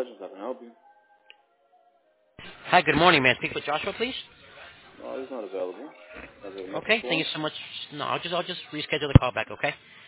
Legends. I can help you. Hi, good morning. May I speak with Joshua, please? No, he's not available. Can I take a message Okay, for thank him? you so much. No, I'll just reschedule the call back, okay?